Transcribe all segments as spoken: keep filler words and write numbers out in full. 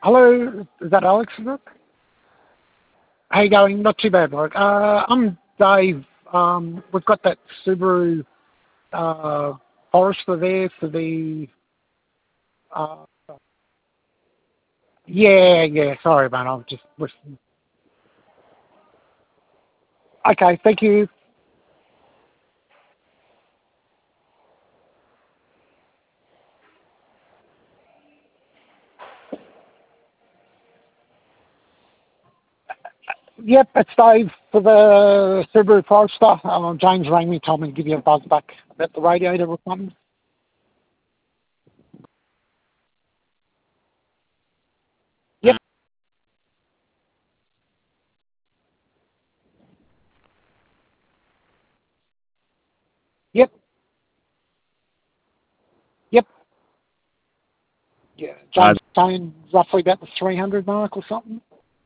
Hello, is that Alex, is it? How you going? Not too bad, bloke. Uh, I'm Dave. Um, we've got that Subaru uh, Forester there for the... Uh, yeah, yeah, sorry, man, I've just listened. Okay, thank you. Yep, it's Dave for the Subaru Forester. Uh, James rang me, told me to give you a buzz back about the radiator or something. Yep, yep, yep. Yeah, James saying roughly about the three hundred mark or something.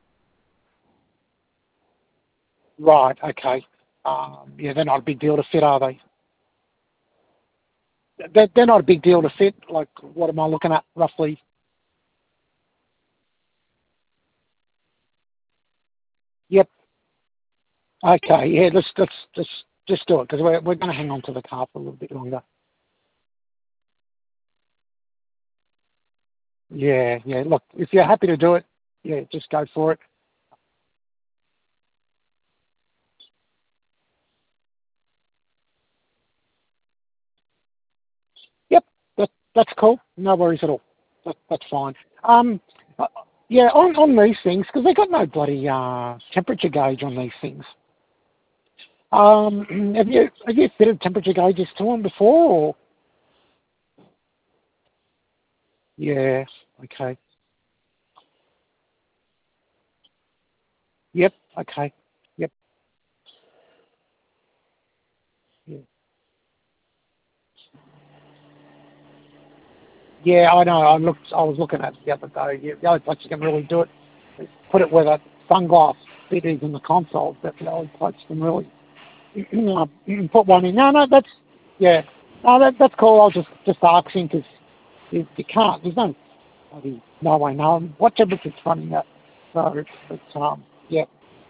Right, okay. Um, yeah, they're not a big deal to fit, are they? They're, they're not a big deal to fit. Like, what am I looking at, roughly? Yep. Okay, yeah, let's, let's, let's just do it, because we're, we're going to hang on to the car for a little bit longer. Yeah, yeah, look, if you're happy to do it, yeah, just go for it. Yep, that, that's cool. No worries at all. That, that's fine. Um, uh, yeah, on, on these things, because they got no bloody uh, temperature gauge on these things. Um, have you have you fitted temperature gauges to them before? Or? Yeah. Okay. Yep. Okay. Yep. Yeah. Yeah, I know. I looked. I was looking at it the other day. Yeah, the only place you can really do it is put it where the sunglass bit is in the console. That's the only place you can really uh, you can put one in. No, no, that's yeah. No, that, that's cool. I was just just asking because you, you can't. There's no bloody no way knowing what temperature it's running at. So it's, it's um yeah.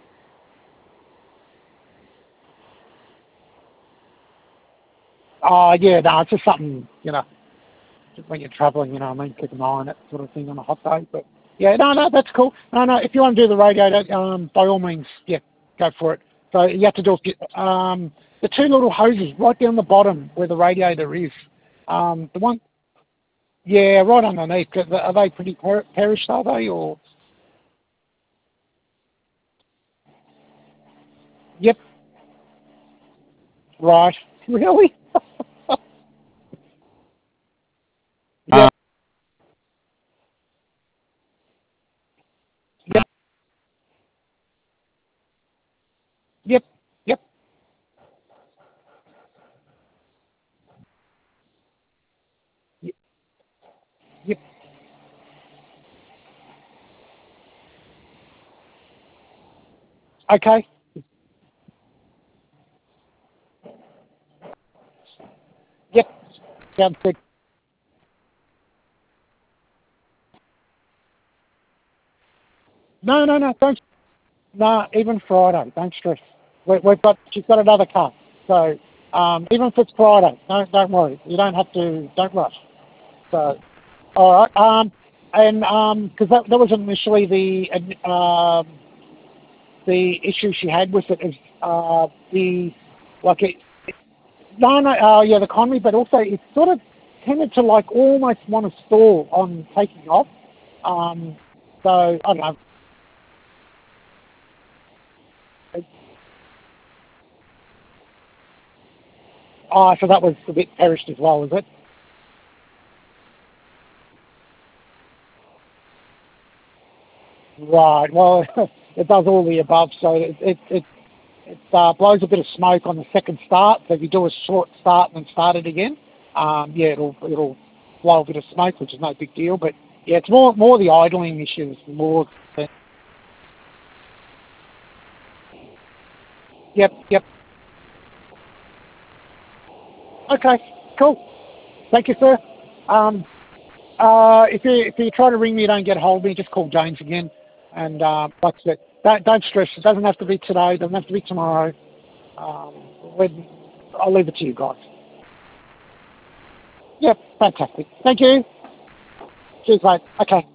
Oh yeah, no, it's just something you know. Just when you're travelling, you know what I mean, keep an eye on it sort of thing on a hot day. But yeah, no, no, that's cool. No, no, if you want to do the radiator, um, by all means, yeah, go for it. So you have to do um, the two little hoses right down the bottom where the radiator is. Um, the one, yeah, right underneath. Are they pretty per- perished, are they? Or yep, right. Really? Yep, yep, yep, yep, yep, yep. Okay. Yep. Sounds good. No, no, no. Don't. No, even Friday. Don't stress. We, we've got. She's got another car. So um, even if it's Friday, don't don't worry. You don't have to. Don't rush. So all right. Um, and um, because that that was initially the um the issue she had with it is uh the like it. it no, no. Uh, yeah, the economy, but also it sort of tended to like almost want to stall on taking off. Um, so I don't know. Oh, so that was a bit perished as well, is it? Right. Well, it does all the above. So it it it, it uh, blows a bit of smoke on the second start. So if you do a short start and then start it again, um, yeah, it'll it'll blow a bit of smoke, which is no big deal. But yeah, it's more more the idling issues. More. The, yep. Yep. Okay. Cool. Thank you, sir. Um, Uh, if you if you try to ring me, you don't get hold of me, just call James again, and uh, that's it. Don't, don't stress. It doesn't have to be today. It doesn't have to be tomorrow. Um, when, I'll leave it to you guys. Yep, fantastic. Thank you. Cheers, mate. Okay.